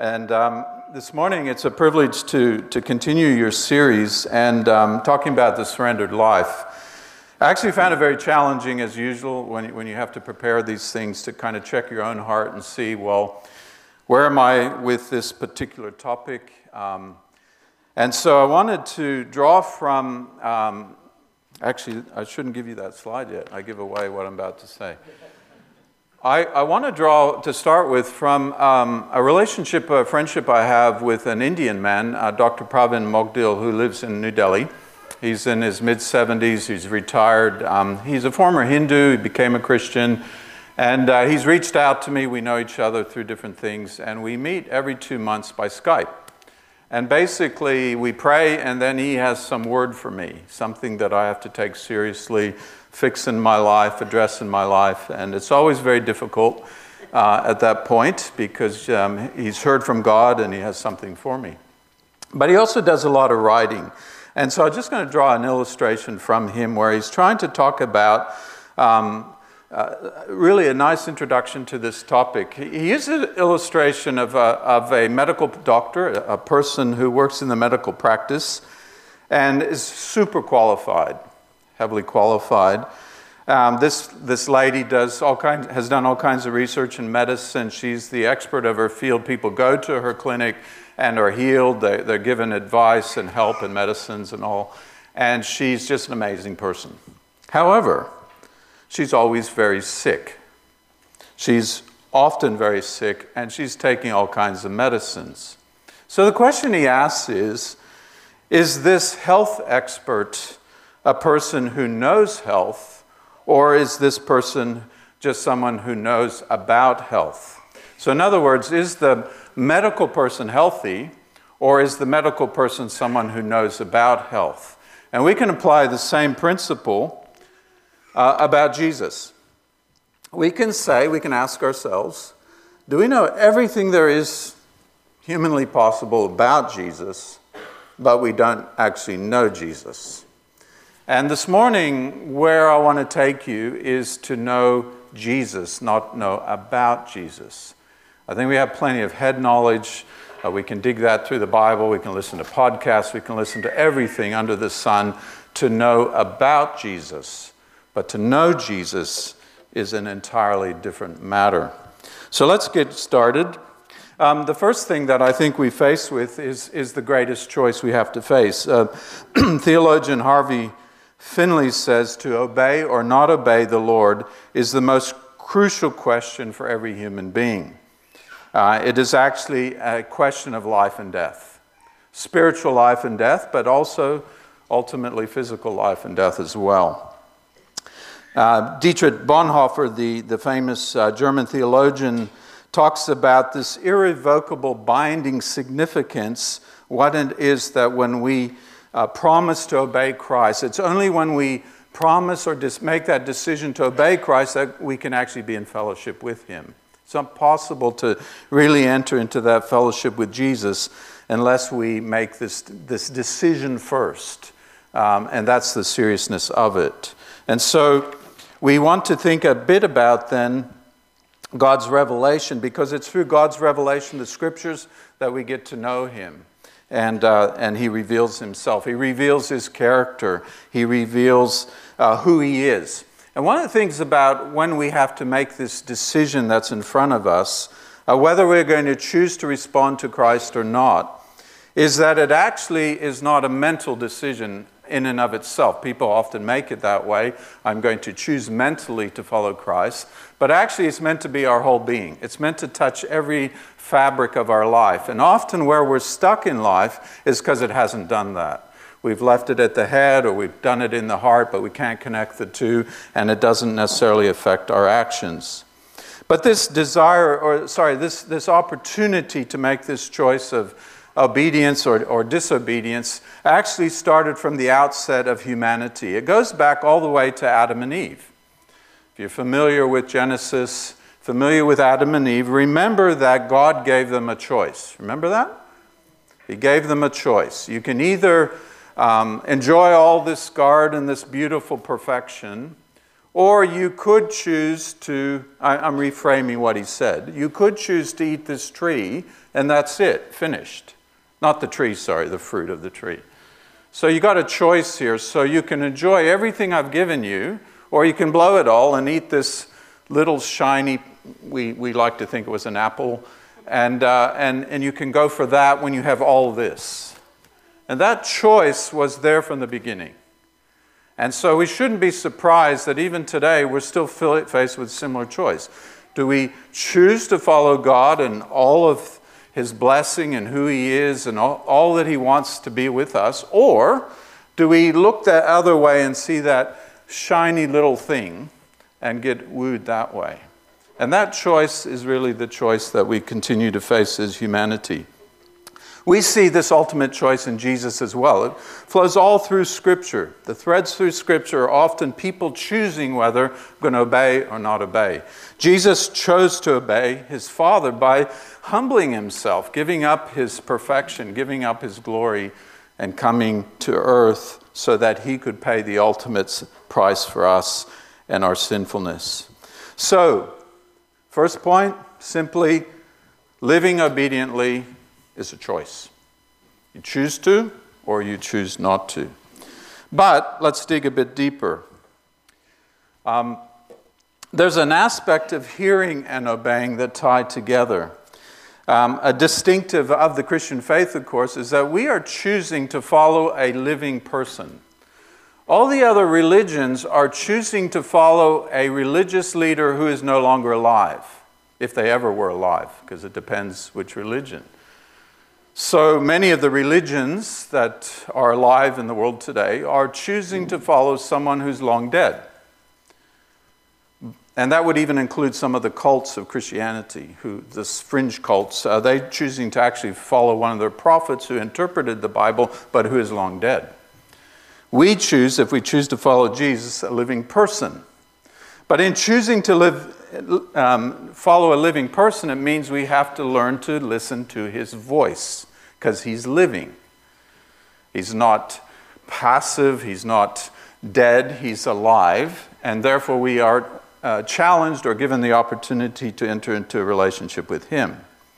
And this morning, it's a privilege to continue your series and talking about the surrendered life. I actually found it very challenging, as usual, when you have to prepare these things to kind of check your own heart and see, well, where am I with this particular topic? And so I wanted to draw from, actually, I shouldn't give you that slide yet. I give away what I'm about to say. I want to draw, to start with, from a relationship, a friendship I have with an Indian man, Dr. Pravin Mogdil, who lives in New Delhi. He's in his mid-70s, he's retired. He's a former Hindu, he became a Christian, and he's reached out to me. We know each other through different things, and we meet every 2 months by Skype. And basically, we pray, and then he has some word for me, something that I have to take seriously, fix in my life, address in my life. And it's always very difficult at that point because he's heard from God and he has something for me. But he also does a lot of writing. And so I'm just going to draw an illustration from him where he's trying to talk about really a nice introduction to this topic. He uses an illustration of a medical doctor, a person who works in the medical practice and is super qualified, heavily qualified. This lady has done all kinds of research in medicine. She's the expert of her field. People go to her clinic and are healed. They're given advice and help and medicines and all. And she's just an amazing person. However, she's always very sick. She's often very sick, and she's taking all kinds of medicines. So the question he asks is this health expert a person who knows health, or is this person just someone who knows about health? So in other words, is the medical person healthy, or is the medical person someone who knows about health? And we can apply the same principle about Jesus. We can ask ourselves, do we know everything there is humanly possible about Jesus, but we don't actually know Jesus? And this morning, where I want to take you is to know Jesus, not know about Jesus. I think we have plenty of head knowledge. We can dig that through the Bible. We can listen to podcasts. We can listen to everything under the sun to know about Jesus. But to know Jesus is an entirely different matter. So let's get started. The first thing that I think we face with is the greatest choice we have to face. Theologian Harvey Finley says to obey or not obey the Lord is the most crucial question for every human being. It is actually a question of life and death. Spiritual life and death, but also ultimately physical life and death as well. Dietrich Bonhoeffer, the famous German theologian, talks about this irrevocable binding significance, what it is that when we promise to obey Christ. It's only when we promise or make that decision to obey Christ that we can actually be in fellowship with Him. It's not possible to really enter into that fellowship with Jesus unless we make this decision first. And that's the seriousness of it. And so we want to think a bit about then God's revelation, because it's through God's revelation, the Scriptures, that we get to know Him. And He reveals Himself. He reveals His character. He reveals who He is. And one of the things about when we have to make this decision that's in front of us, whether we're going to choose to respond to Christ or not, is that it actually is not a mental decision in and of itself. People often make it that way. I'm going to choose mentally to follow Christ. But actually it's meant to be our whole being. It's meant to touch every fabric of our life. And often where we're stuck in life is because it hasn't done that. We've left it at the head or we've done it in the heart, but we can't connect the two, and it doesn't necessarily affect our actions. But this this opportunity to make this choice of obedience or disobedience actually started from the outset of humanity. It goes back all the way to Adam and Eve. If you're familiar with Genesis, familiar with Adam and Eve, remember that God gave them a choice. Remember that? He gave them a choice. You can either enjoy all this garden, this beautiful perfection, Or you could choose to, I'm reframing what he said, you could choose to eat this tree and that's it, finished. Not the tree, sorry, the fruit of the tree. So you got a choice here. So you can enjoy everything I've given you, or you can blow it all and eat this little shiny, we like to think it was an apple, and you can go for that when you have all this. And that choice was there from the beginning. And so we shouldn't be surprised that even today we're still faced with similar choice. Do we choose to follow God and all of His blessing and who He is and all that He wants to be with us? Or do we look that other way and see that shiny little thing and get wooed that way? And that choice is really the choice that we continue to face as humanity. We see this ultimate choice in Jesus as well. It flows all through Scripture. The threads through Scripture are often people choosing whether they're going to obey or not obey. Jesus chose to obey His Father by humbling Himself, giving up His perfection, giving up His glory, and coming to earth so that He could pay the ultimate price for us and our sinfulness. So, first point, simply living obediently is a choice. You choose to or you choose not to. But let's dig a bit deeper. There's an aspect of hearing and obeying that tie together. A distinctive of the Christian faith, of course, is that we are choosing to follow a living person. All the other religions are choosing to follow a religious leader who is no longer alive, if they ever were alive, because it depends which religion. So many of the religions that are alive in the world today are choosing to follow someone who's long dead. And that would even include some of the cults of Christianity, this fringe cults. They're choosing to actually follow one of their prophets who interpreted the Bible, but who is long dead. We choose, if we choose to follow Jesus, a living person. But in choosing to follow a living person, it means we have to learn to listen to His voice, because He's living. He's not passive, He's not dead, He's alive, and therefore we are challenged or given the opportunity to enter into a relationship with Him.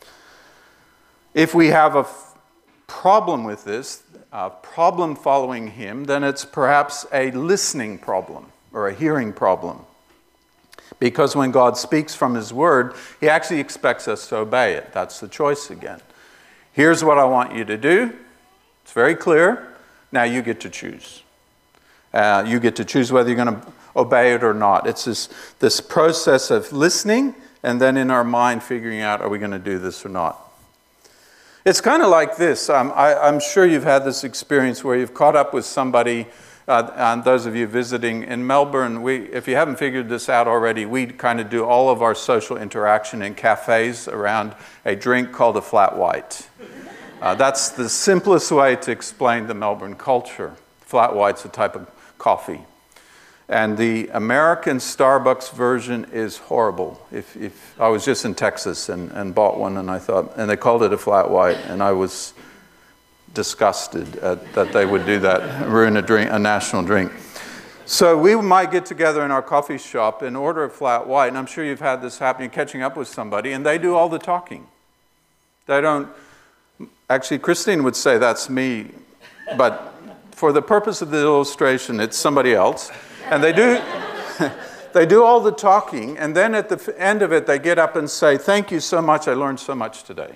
If we have a problem with this, a problem following Him, then it's perhaps a listening problem or a hearing problem. Because when God speaks from His Word, He actually expects us to obey it. That's the choice again. Here's what I want you to do. It's very clear. Now you get to choose. You get to choose whether you're going to obey it or not. It's this process of listening and then in our mind figuring out, are we going to do this or not? It's kind of like this. I'm sure you've had this experience where you've caught up with somebody, and those of you visiting in Melbourne, if you haven't figured this out already, we kind of do all of our social interaction in cafes around a drink called a flat white. That's the simplest way to explain the Melbourne culture. Flat white's a type of coffee. And the American Starbucks version is horrible. If I was just in Texas and bought one, and they called it a flat white, and I was disgusted that they would do that, ruin a national drink. So we might get together in our coffee shop and order a flat white, and I'm sure you've had this happen, you're catching up with somebody, and they do all the talking. They don't, actually Christine would say that's me, but for the purpose of the illustration, it's somebody else. And they do all the talking, and then at the end of it, they get up and say, "Thank you so much, I learned so much today."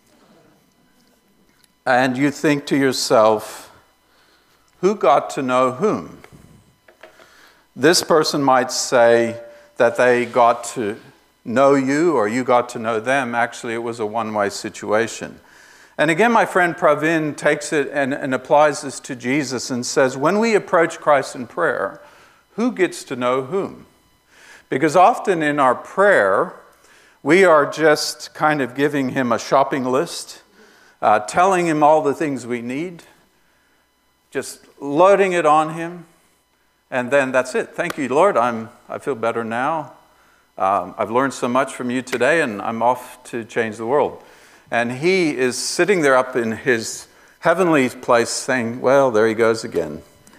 And you think to yourself, who got to know whom? This person might say that they got to know you, or you got to know them. Actually, it was a one-way situation. And again, my friend Pravin takes it and applies this to Jesus and says, when we approach Christ in prayer, who gets to know whom? Because often in our prayer, we are just kind of giving Him a shopping list, telling Him all the things we need, just loading it on Him, and then that's it. Thank you, Lord. I feel better now. I've learned so much from you today, and I'm off to change the world. And He is sitting there up in His heavenly place saying, well, there He goes again.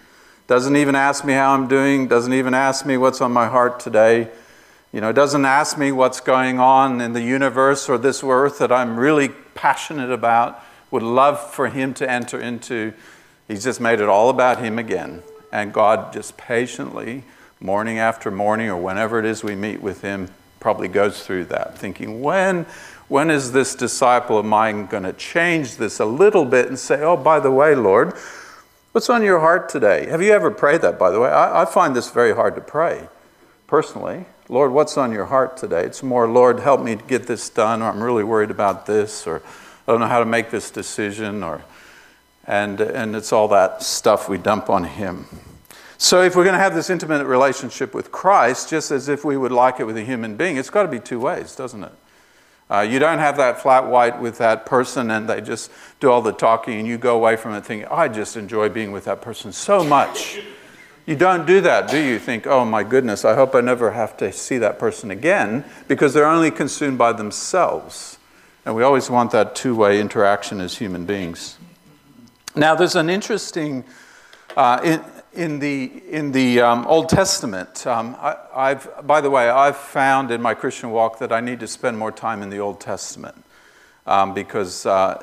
Doesn't even ask me how I'm doing, doesn't even ask me what's on my heart today. Doesn't ask me what's going on in the universe or this earth that I'm really passionate about, would love for him to enter into. He's just made it all about him again. And God just patiently, morning after morning, or whenever it is we meet with him, probably goes through that, thinking, when is this disciple of mine going to change this a little bit and say, oh, by the way, Lord, what's on your heart today? Have you ever prayed that, by the way? I find this very hard to pray, personally. Lord, what's on your heart today? It's more, Lord, help me to get this done, or I'm really worried about this, or I don't know how to make this decision, and it's all that stuff we dump on him. So if we're going to have this intimate relationship with Christ, just as if we would like it with a human being, it's got to be two ways, doesn't it? You don't have that flat white with that person and they just do all the talking and you go away from it thinking, I just enjoy being with that person so much. You don't do that, do you? Think, oh my goodness, I hope I never have to see that person again, because they're only consumed by themselves. And we always want that two-way interaction as human beings. Now, there's an interesting, in the Old Testament, by the way, I've found in my Christian walk that I need to spend more time in the Old Testament because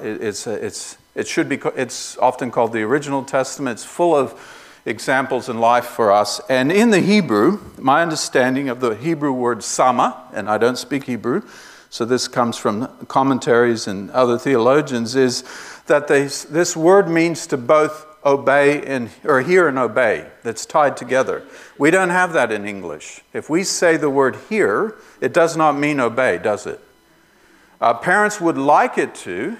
it's often called the original Testament. It's full of examples in life for us. And in the Hebrew, my understanding of the Hebrew word sama, and I don't speak Hebrew, so this comes from commentaries and other theologians, is that this word means to both obey or hear and obey. That's tied together. We don't have that in English. If we say the word hear, it does not mean obey, does it? Parents would like it to.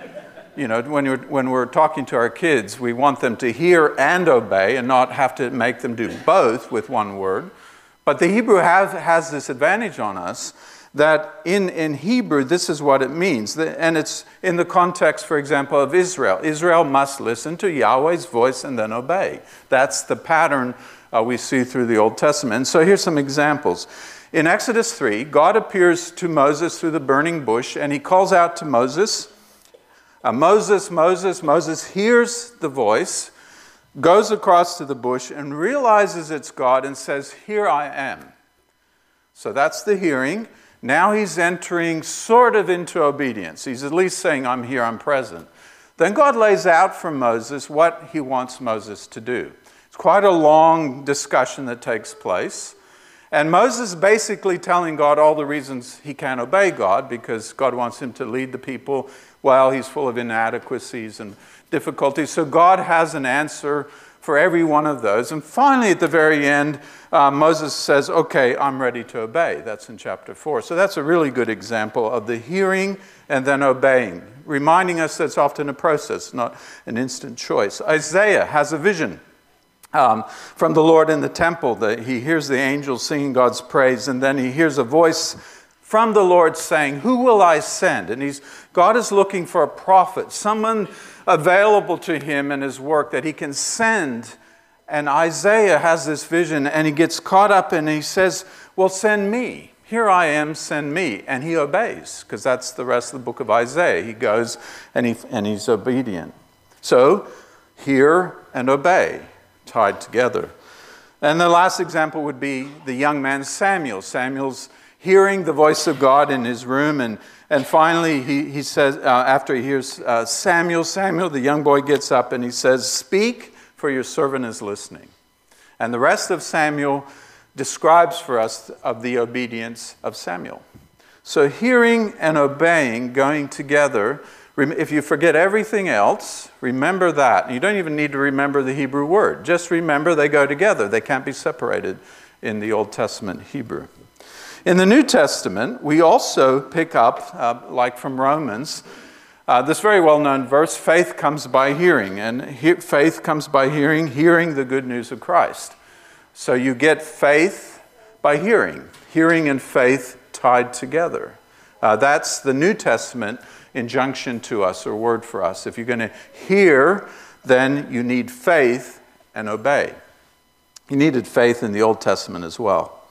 When we're talking to our kids, we want them to hear and obey and not have to make them do both with one word. But the Hebrew has this advantage on us that in Hebrew, this is what it means. And it's in the context, for example, of Israel. Israel must listen to Yahweh's voice and then obey. That's the pattern we see through the Old Testament. And so here's some examples. In Exodus 3, God appears to Moses through the burning bush, and he calls out to Moses, Moses, Moses. Moses hears the voice, goes across to the bush, and realizes it's God and says, here I am. So that's the hearing. Now he's entering sort of into obedience. He's at least saying, I'm here, I'm present. Then God lays out for Moses what he wants Moses to do. It's quite a long discussion that takes place. And Moses basically telling God all the reasons he can't obey God, because God wants him to lead the people while he's full of inadequacies and difficulties. So God has an answer for every one of those. And finally, at the very end, Moses says, okay, I'm ready to obey. That's in chapter 4. So that's a really good example of the hearing and then obeying, reminding us that it's often a process, not an instant choice. Isaiah has a vision from the Lord in the temple. He hears the angels singing God's praise, and then he hears a voice from the Lord saying, who will I send? And God is looking for a prophet, someone available to him in his work that he can send. And Isaiah has this vision, and he gets caught up and he says, well, send me. Here I am, send me. And he obeys, because that's the rest of the book of Isaiah. He goes and he's obedient. So, hear and obey, tied together. And the last example would be the young man Samuel. Samuel's hearing the voice of God in his room, and finally he says, after he hears Samuel, the young boy gets up and he says, speak, for your servant is listening. And the rest of Samuel describes for us of the obedience of Samuel. So hearing and obeying going together. If you forget everything else, remember that. You don't even need to remember the Hebrew word. Just remember they go together. They can't be separated in the Old Testament Hebrew. In the New Testament, we also pick up, like from Romans, this very well-known verse, faith comes by hearing. And faith comes by hearing the good news of Christ. So you get faith by hearing and faith tied together. That's the New Testament injunction to us, or word for us. If you're going to hear, then you need faith and obey. You needed faith in the Old Testament as well.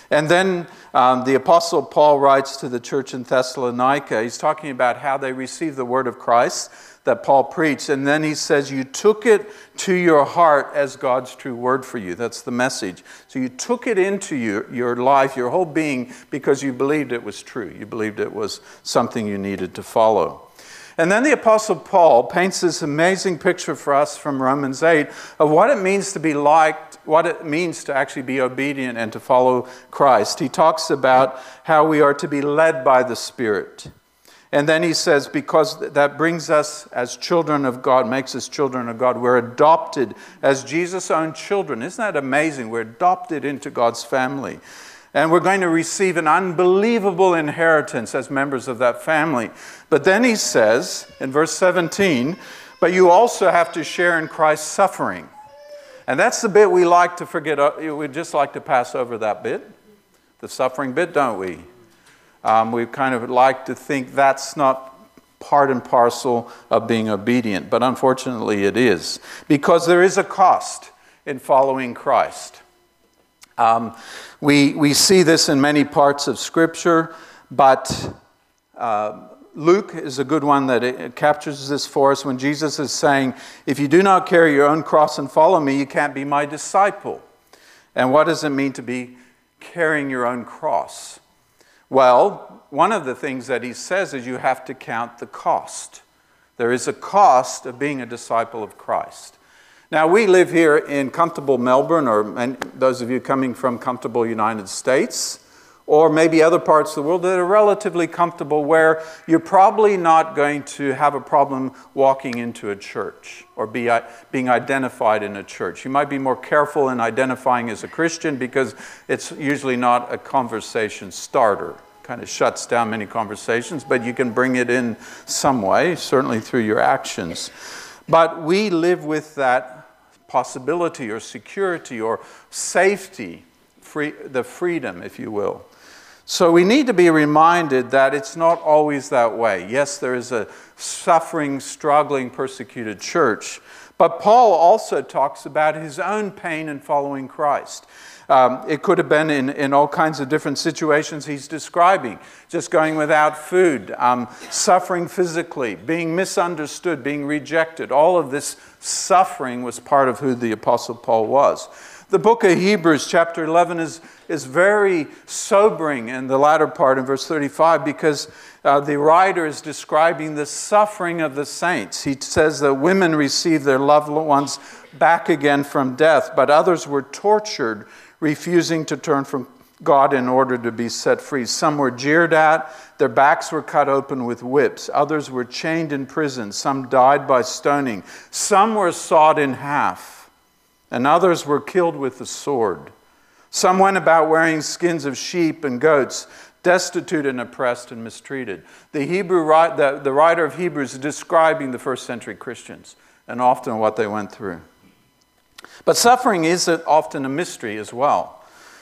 And then the Apostle Paul writes to the church in Thessalonica. He's talking about how they received the word of Christ that Paul preached. And then he says, you took it to your heart as God's true word for you. That's the message. So you took it into your life, your whole being, because you believed it was true. You believed it was something you needed to follow. And then the Apostle Paul paints this amazing picture for us from Romans 8 of what it means to be liked, what it means to actually be obedient and to follow Christ. He talks about how we are to be led by the Spirit. And then he says, because that brings us as children of God, makes us children of God, we're adopted as Jesus' own children. Isn't that amazing? We're adopted into God's family. And we're going to receive an unbelievable inheritance as members of that family. But then he says, in verse 17, but you also have to share in Christ's suffering. And that's the bit we like to forget. We just like to pass over that bit, the suffering bit, don't we? We kind of like to think that's not part and parcel of being obedient. But unfortunately it is. Because there is a cost in following Christ. We see this in many parts of Scripture, but Luke is a good one that it captures this for us when Jesus is saying, if you do not carry your own cross and follow me, you can't be my disciple. And what does it mean to be carrying your own cross? Well, one of the things that he says is you have to count the cost. There is a cost of being a disciple of Christ. Now, we live here in comfortable Melbourne, or those of you coming from comfortable United States, or maybe other parts of the world that are relatively comfortable, where you're probably not going to have a problem walking into a church or being identified in a church. You might be more careful in identifying as a Christian because it's usually not a conversation starter. Kind of shuts down many conversations, but you can bring it in some way, certainly through your actions. But we live with that possibility or security or safety, the freedom, if you will. So we need to be reminded that it's not always that way. Yes, there is a suffering, struggling, persecuted church, but Paul also talks about his own pain in following Christ. It could have been in all kinds of different situations he's describing. Just going without food, suffering physically, being misunderstood, being rejected. All of this suffering was part of who the Apostle Paul was. The book of Hebrews, chapter 11, is very sobering in the latter part in verse 35 because the writer is describing the suffering of the saints. He says that women received their loved ones back again from death, but others were tortured, refusing to turn from God in order to be set free. Some were jeered at, their backs were cut open with whips. Others were chained in prison. Some died by stoning. Some were sawed in half, and others were killed with the sword. Some went about wearing skins of sheep and goats, destitute and oppressed and mistreated. The writer of Hebrews is describing the first century Christians and often what they went through. But suffering is often a mystery as well.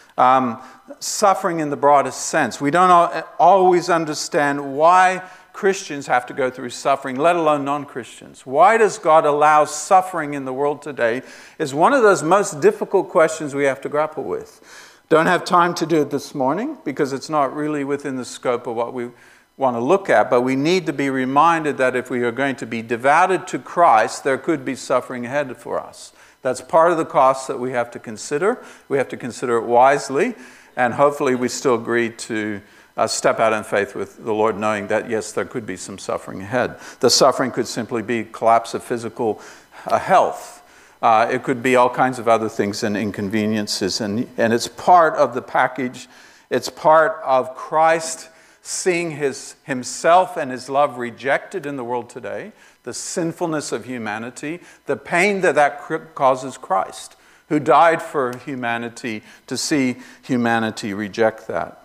Suffering in the broadest sense. We don't always understand why Christians have to go through suffering, let alone non-Christians. Why does God allow suffering in the world today is one of those most difficult questions we have to grapple with. Don't have time to do it this morning because it's not really within the scope of what we want to look at, but we need to be reminded that if we are going to be devoted to Christ, there could be suffering ahead for us. That's part of the cost that we have to consider. We have to consider it wisely, and hopefully we still agree to step out in faith with the Lord, knowing that, yes, there could be some suffering ahead. The suffering could simply be collapse of physical health. It could be all kinds of other things and inconveniences, and it's part of the package. It's part of Christ seeing himself and his love rejected in the world today, the sinfulness of humanity, the pain that causes Christ, who died for humanity, to see humanity reject that.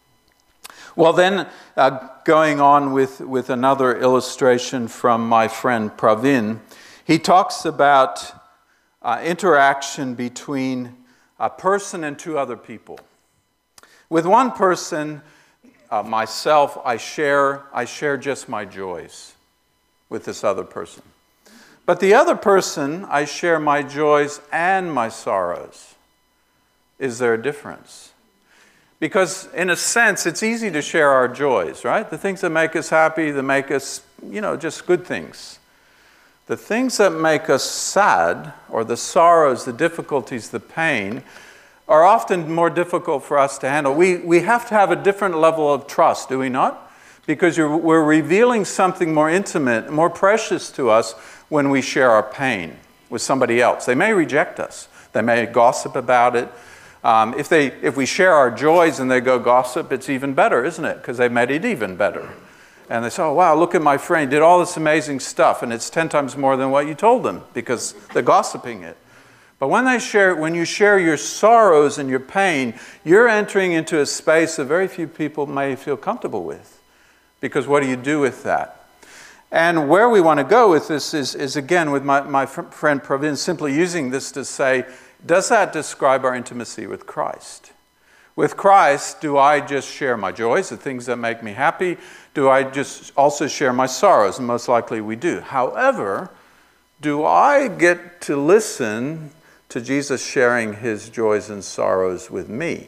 Well, then, going on with another illustration from my friend Pravin, he talks about interaction between a person and two other people. With one person, myself, I share just my joys with this other person. But the other person, I share my joys and my sorrows. Is there a difference? Because in a sense, it's easy to share our joys, right? The things that make us happy, that make us, just good things. The things that make us sad, or the sorrows, the difficulties, the pain, are often more difficult for us to handle. We have to have a different level of trust, do we not? Because we're revealing something more intimate, more precious to us when we share our pain with somebody else. They may reject us. They may gossip about it. If we share our joys and they go gossip, it's even better, isn't it? Because they made it even better. And they say, oh, wow, look at my friend, did all this amazing stuff, and it's 10 times more than what you told them because they're gossiping it. But when you share your sorrows and your pain, you're entering into a space that very few people may feel comfortable with. Because what do you do with that? And where we want to go with this is again, with my friend Pravin, simply using this to say, does that describe our intimacy with Christ? With Christ, do I just share my joys, the things that make me happy? Do I just also share my sorrows? And most likely we do. However, do I get to listen to Jesus sharing his joys and sorrows with me?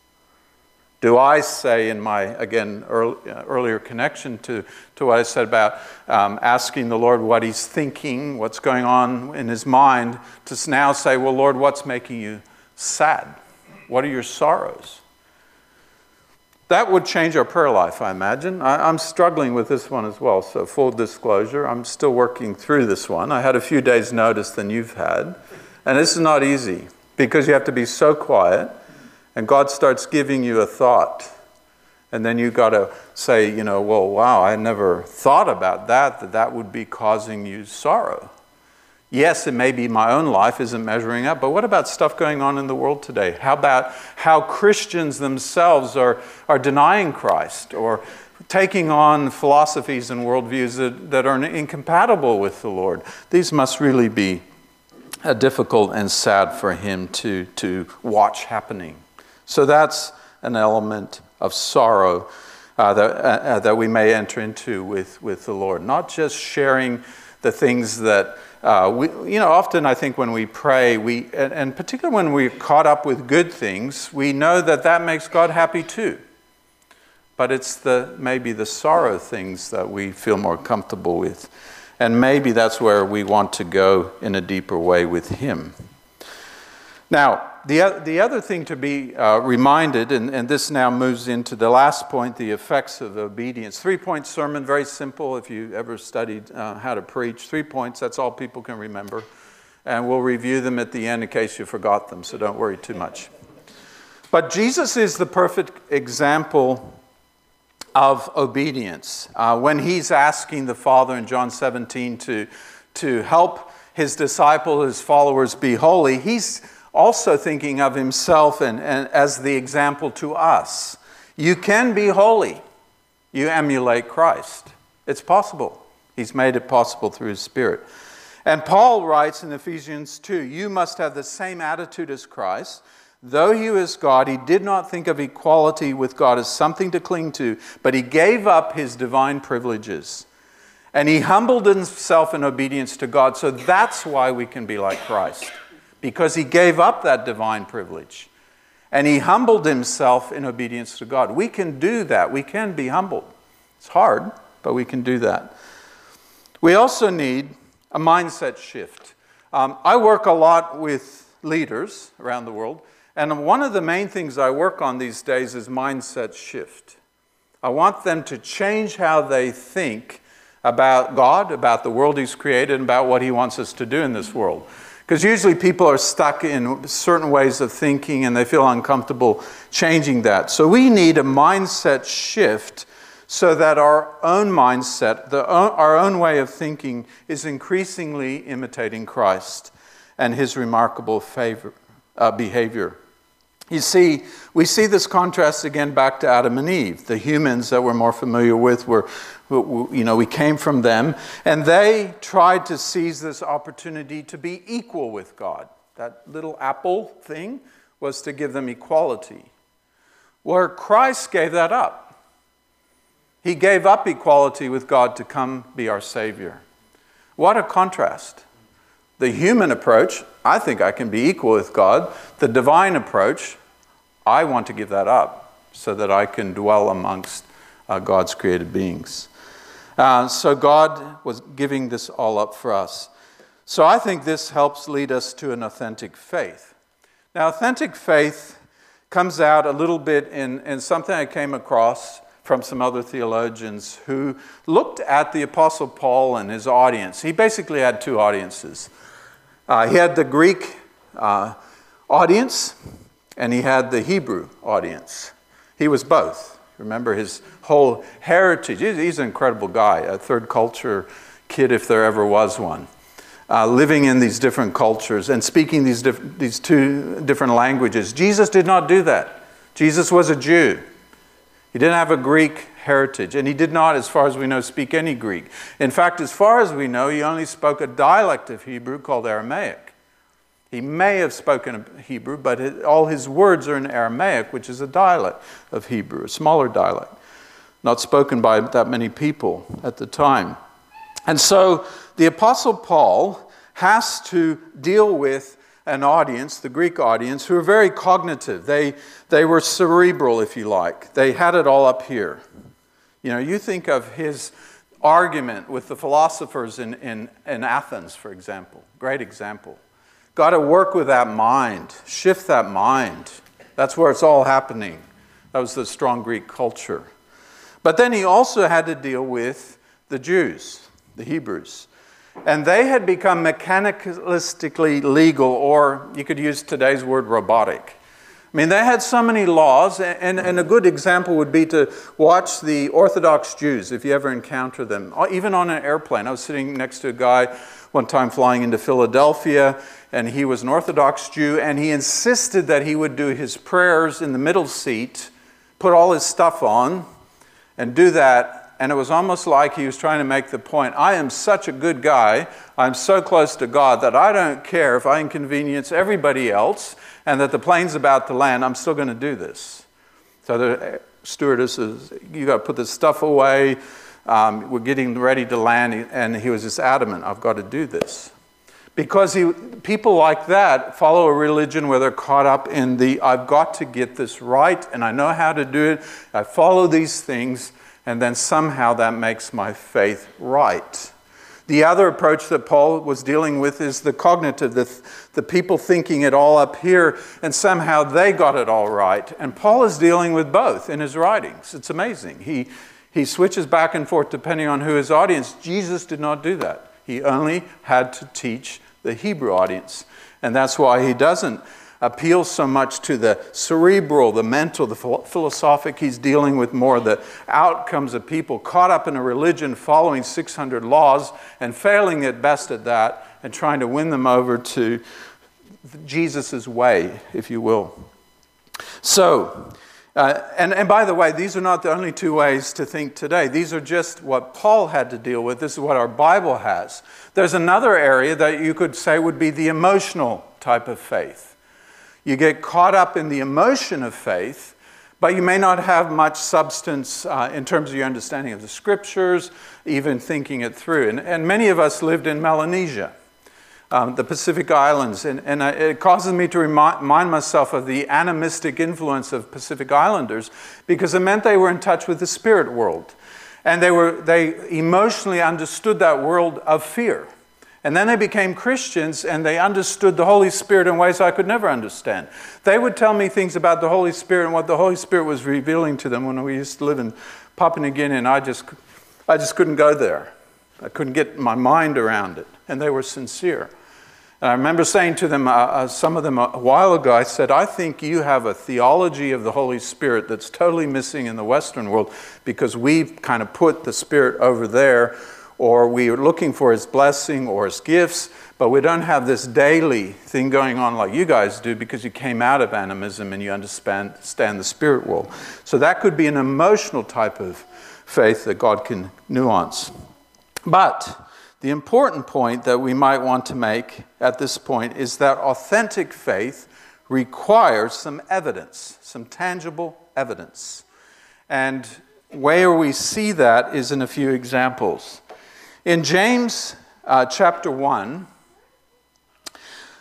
Do I say in my, again, earlier connection to what I said about asking the Lord what he's thinking, what's going on in his mind, to now say, well, Lord, what's making you sad? What are your sorrows? That would change our prayer life, I imagine. I'm struggling with this one as well, so full disclosure, I'm still working through this one. I had a few days' notice than you've had, and this is not easy because you have to be so quiet. And God starts giving you a thought. And then you've got to say, well, wow, I never thought about that would be causing you sorrow. Yes, it may be my own life isn't measuring up, but what about stuff going on in the world today? How about how Christians themselves are denying Christ or taking on philosophies and worldviews that are incompatible with the Lord? These must really be difficult and sad for him to watch happening. So that's an element of sorrow that we may enter into with the Lord. Not just sharing the things that, often I think when we pray, and particularly when we're caught up with good things, we know that makes God happy too. But it's maybe the sorrow things that we feel more comfortable with. And maybe that's where we want to go in a deeper way with him. Now, the other thing to be reminded, and this now moves into the last point, the effects of obedience. 3-point sermon, very simple if you ever studied how to preach. 3 points, that's all people can remember. And we'll review them at the end in case you forgot them, so don't worry too much. But Jesus is the perfect example of obedience. When he's asking the Father in John 17 to help his disciples, his followers be holy, he's also thinking of himself and as the example to us. You can be holy. You emulate Christ. It's possible. He's made it possible through his Spirit. And Paul writes in Ephesians 2, you must have the same attitude as Christ. Though he was God, he did not think of equality with God as something to cling to, but he gave up his divine privileges. And he humbled himself in obedience to God. So that's why we can be like Christ. Because he gave up that divine privilege. And he humbled himself in obedience to God. We can do that. We can be humbled. It's hard, but we can do that. We also need a mindset shift. I work a lot with leaders around the world. And one of the main things I work on these days is mindset shift. I want them to change how they think about God, about the world he's created, and about what he wants us to do in this world. Because usually people are stuck in certain ways of thinking and they feel uncomfortable changing that. So we need a mindset shift so that our own mindset, our own way of thinking is increasingly imitating Christ and his remarkable behavior. You see, we see this contrast again back to Adam and Eve. The humans that we're more familiar with we came from them, and they tried to seize this opportunity to be equal with God. That little apple thing was to give them equality. Where Christ gave that up. He gave up equality with God to come be our Savior. What a contrast. The human approach, I think I can be equal with God. The divine approach, I want to give that up. so that I can dwell amongst God's created beings. So God was giving this all up for us. So I think this helps lead us to an authentic faith. Now, authentic faith comes out a little bit in something I came across from some other theologians who looked at the Apostle Paul and his audience. He basically had two audiences. He had the Greek audience, and he had the Hebrew audience. He was both. Remember his whole heritage. He's an incredible guy, a third culture kid if there ever was one. Living in these different cultures and speaking these two different languages. Jesus did not do that. Jesus was a Jew. He didn't have a Greek heritage, and he did not, as far as we know, speak any Greek. In fact, as far as we know, he only spoke a dialect of Hebrew called Aramaic. He may have spoken Hebrew, but all his words are in Aramaic, which is a dialect of Hebrew, a smaller dialect, not spoken by that many people at the time. And so the Apostle Paul has to deal with an audience, the Greek audience, who are very cognitive. They were cerebral, if you like. They had it all up here. You know, you think of his argument with the philosophers in Athens, for example. Great example. Got to work with that mind, shift that mind. That's where it's all happening. That was the strong Greek culture. But then he also had to deal with the Jews, the Hebrews. And they had become mechanicalistically legal, or you could use today's word, robotic. I mean, they had so many laws, and a good example would be to watch the Orthodox Jews, if you ever encounter them, even on an airplane. I was sitting next to a guy one time flying into Philadelphia, and he was an Orthodox Jew, and he insisted that he would do his prayers in the middle seat, put all his stuff on, and do that. And it was almost like he was trying to make the point, I am such a good guy, I'm so close to God that I don't care if I inconvenience everybody else and that the plane's about to land, I'm still going to do this. So the stewardess says, you got to put this stuff away, we're getting ready to land, and he was just adamant, I've got to do this. Because people like that follow a religion where they're caught up in the, I've got to get this right, and I know how to do it, I follow these things, and then somehow that makes my faith right. The other approach that Paul was dealing with is the cognitive, the people thinking it all up here, and somehow they got it all right. And Paul is dealing with both in his writings. It's amazing. He switches back and forth depending on who his audience. Jesus did not do that. He only had to teach the Hebrew audience. And that's why he doesn't appeals so much to the cerebral, the mental, the philosophic. He's dealing with more the outcomes of people caught up in a religion following 600 laws and failing at best at that and trying to win them over to Jesus' way, if you will. So, and by the way, these are not the only two ways to think today. These are just what Paul had to deal with. This is what our Bible has. There's another area that you could say would be the emotional type of faith. You get caught up in the emotion of faith, but you may not have much substance in terms of your understanding of the scriptures, even thinking it through. And many of us lived in Melanesia, the Pacific Islands, and it causes me to remind myself of the animistic influence of Pacific Islanders, because it meant they were in touch with the spirit world. And they emotionally understood that world of fear. And then they became Christians, and they understood the Holy Spirit in ways I could never understand. They would tell me things about the Holy Spirit and what the Holy Spirit was revealing to them when we used to live in Papua New Guinea, and I just couldn't go there. I couldn't get my mind around it, and they were sincere. And I remember saying to them, some of them a while ago, I said, I think you have a theology of the Holy Spirit that's totally missing in the Western world, because we've kind of put the Spirit over there, or we are looking for his blessing or his gifts, but we don't have this daily thing going on like you guys do, because you came out of animism and you understand the spirit world. So that could be an emotional type of faith that God can nuance. But the important point that we might want to make at this point is that authentic faith requires some evidence, some tangible evidence. And where we see that is in a few examples. In James chapter 1,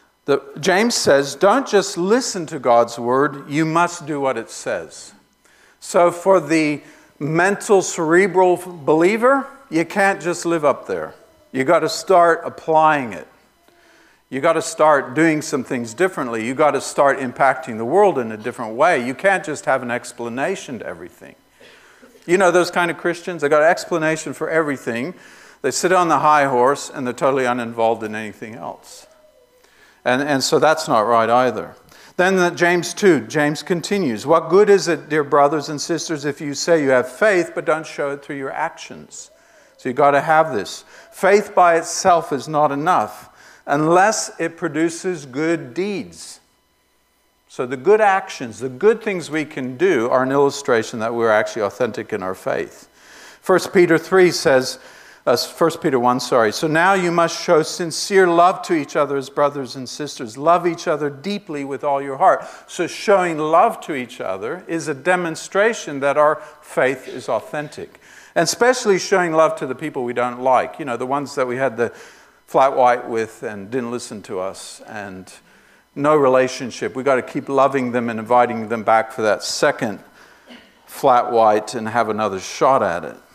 James says, don't just listen to God's word, you must do what it says. So for the mental, cerebral believer, you can't just live up there. You got to start applying it. You got to start doing some things differently. You got to start impacting the world in a different way. You can't just have an explanation to everything. You know those kind of Christians? They got an explanation for everything. They sit on the high horse and they're totally uninvolved in anything else. And so that's not right either. Then James 2, James continues, what good is it, dear brothers and sisters, if you say you have faith but don't show it through your actions? So you've got to have this. Faith by itself is not enough unless it produces good deeds. So the good actions, the good things we can do are an illustration that we're actually authentic in our faith. 1 Peter 3 says, 1 Peter 1, so now you must show sincere love to each other as brothers and sisters. Love each other deeply with all your heart. So showing love to each other is a demonstration that our faith is authentic. And especially showing love to the people we don't like. You know, the ones that we had the flat white with and didn't listen to us and no relationship. We've got to keep loving them and inviting them back for that second flat white and have another shot at it.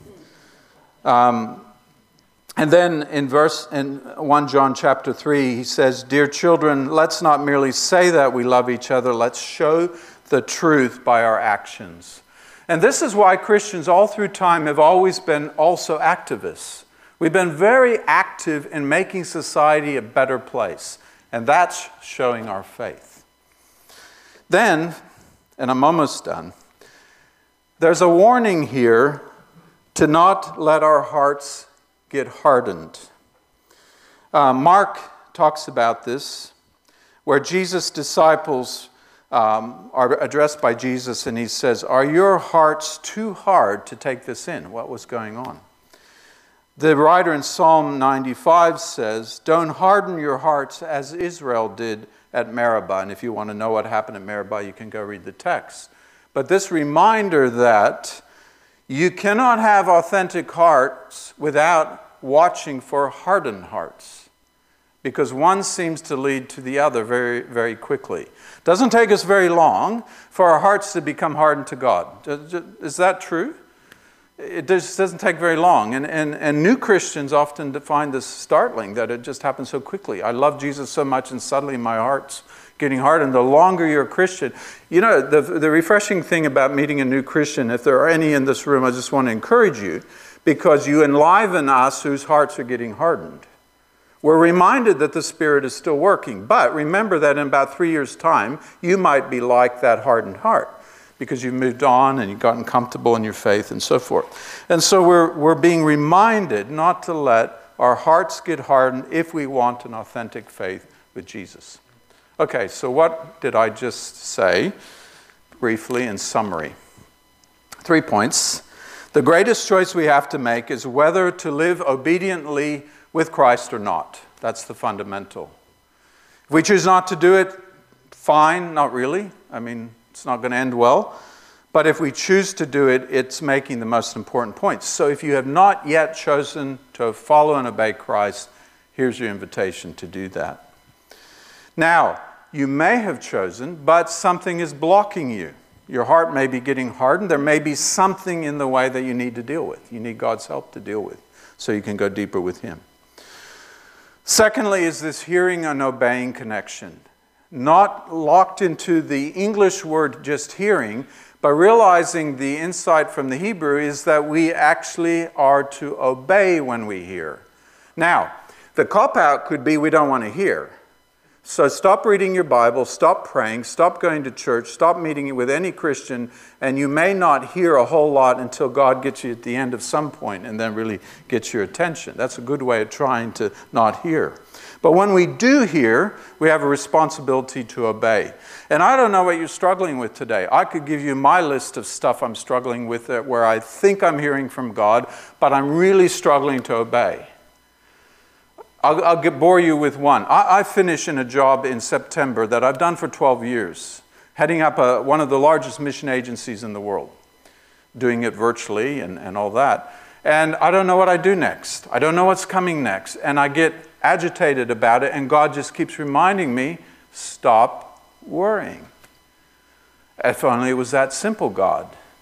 And then in 1 John chapter 3, he says, dear children, let's not merely say that we love each other, let's show the truth by our actions. And this is why Christians all through time have always been also activists. We've been very active in making society a better place. And that's showing our faith. Then, and I'm almost done, there's a warning here to not let our hearts get hardened. Mark talks about this, where Jesus' disciples are addressed by Jesus, and he says, are your hearts too hard to take this in? What was going on? The writer in Psalm 95 says, don't harden your hearts as Israel did at Meribah. And if you want to know what happened at Meribah, you can go read the text. But this reminder that you cannot have authentic hearts without watching for hardened hearts, because one seems to lead to the other very, very quickly. It doesn't take us very long for our hearts to become hardened to God. Is that true? It just doesn't take very long. And new Christians often find this startling, that it just happens so quickly. I love Jesus so much and suddenly my heart's getting hardened. The longer you're a Christian, you know, the refreshing thing about meeting a new Christian, if there are any in this room, I just want to encourage you, because you enliven us whose hearts are getting hardened. We're reminded that the Spirit is still working. But remember that in about 3 years' time, you might be like that hardened heart, because you've moved on and you've gotten comfortable in your faith and so forth. And so we're being reminded not to let our hearts get hardened if we want an authentic faith with Jesus. Okay, so what did I just say briefly in summary? 3 points. The greatest choice we have to make is whether to live obediently with Christ or not. That's the fundamental. If we choose not to do it, fine, not really. I mean, it's not going to end well. But if we choose to do it, it's making the most important points. So if you have not yet chosen to follow and obey Christ, here's your invitation to do that. Now, you may have chosen, but something is blocking you. Your heart may be getting hardened. There may be something in the way that you need to deal with. You need God's help to deal with, so you can go deeper with Him. Secondly is this hearing and obeying connection. Not locked into the English word just hearing, but realizing the insight from the Hebrew is that we actually are to obey when we hear. Now, the cop-out could be we don't want to hear. So stop reading your Bible, stop praying, stop going to church, stop meeting with any Christian, and you may not hear a whole lot until God gets you at the end of some point and then really gets your attention. That's a good way of trying to not hear. But when we do hear, we have a responsibility to obey. And I don't know what you're struggling with today. I could give you my list of stuff I'm struggling with where I think I'm hearing from God, but I'm really struggling to obey. I'll bore you with one. I finish in a job in September that I've done for 12 years, heading up one of the largest mission agencies in the world, doing it virtually and all that. And I don't know what I do next. I don't know what's coming next. And I get agitated about it, and God just keeps reminding me, stop worrying. If only it was that simple, God.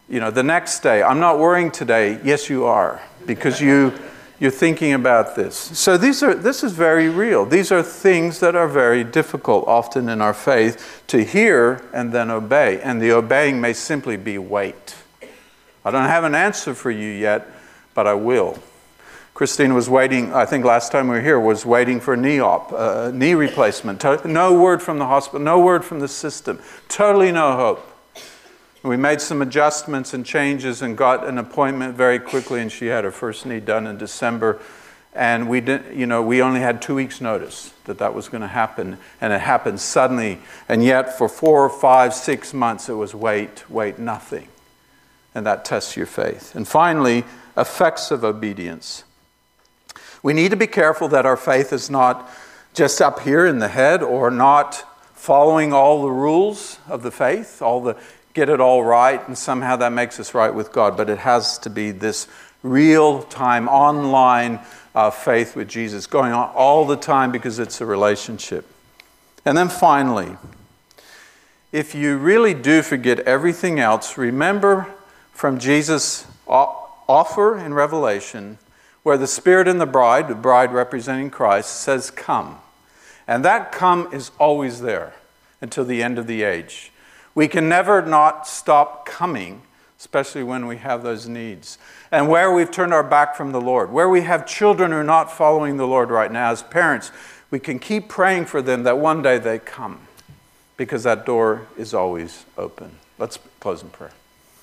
the next day, I'm not worrying today. Yes, you are, because you're thinking about this. So this is very real. These are things that are very difficult often in our faith to hear and then obey. And the obeying may simply be wait. I don't have an answer for you yet, but I will. Christine was waiting, I think last time we were here, was waiting for a knee replacement. No word from the hospital, no word from the system. Totally no hope. We made some adjustments and changes and got an appointment very quickly, and she had her first knee done in December. And we only had 2 weeks' notice that was going to happen, and it happened suddenly. And yet for 4, 5, 6 months it was wait, nothing. And that tests your faith. And finally, effects of obedience. We need to be careful that our faith is not just up here in the head, or not following all the rules of the faith, get it all right, and somehow that makes us right with God. But it has to be this real-time, online faith with Jesus, going on all the time, because it's a relationship. And then finally, if you really do forget everything else, remember from Jesus' offer in Revelation, where the Spirit and the bride representing Christ, says, come. And that come is always there until the end of the age. We can never not stop coming, especially when we have those needs. And where we've turned our back from the Lord, where we have children who are not following the Lord right now, as parents, we can keep praying for them that one day they come, because that door is always open. Let's close in prayer.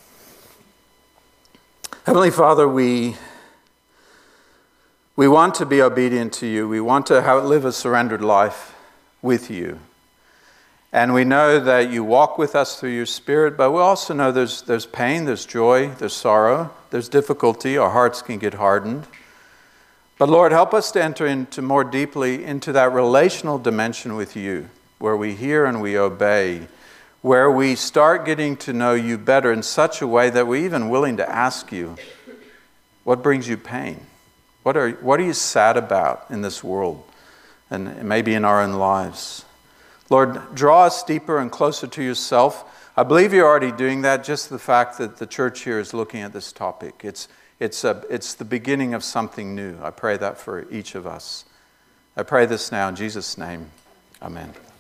Heavenly Father, we want to be obedient to you. We want to live a surrendered life with you. And we know that you walk with us through your Spirit, but we also know there's pain, there's joy, there's sorrow, there's difficulty. Our hearts can get hardened. But Lord, help us to enter into more deeply into that relational dimension with you, where we hear and we obey, where we start getting to know you better in such a way that we're even willing to ask you, what brings you pain? What are you sad about in this world, and maybe in our own lives? Lord, draw us deeper and closer to yourself. I believe you're already doing that, just the fact that the church here is looking at this topic. It's the beginning of something new. I pray that for each of us. I pray this now in Jesus' name. Amen.